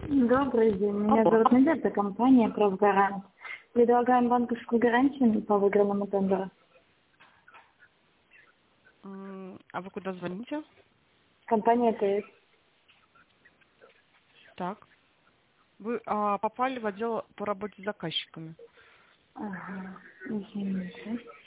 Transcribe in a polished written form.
Добрый день. Меня Алло. зовут Надежда, компания «Правгарант». Предлагаем банковскую гарантию по выигранному тендеру. А вы куда звоните? Компания ТС. Так. Вы попали в отдел по работе с заказчиками. Ага, извините.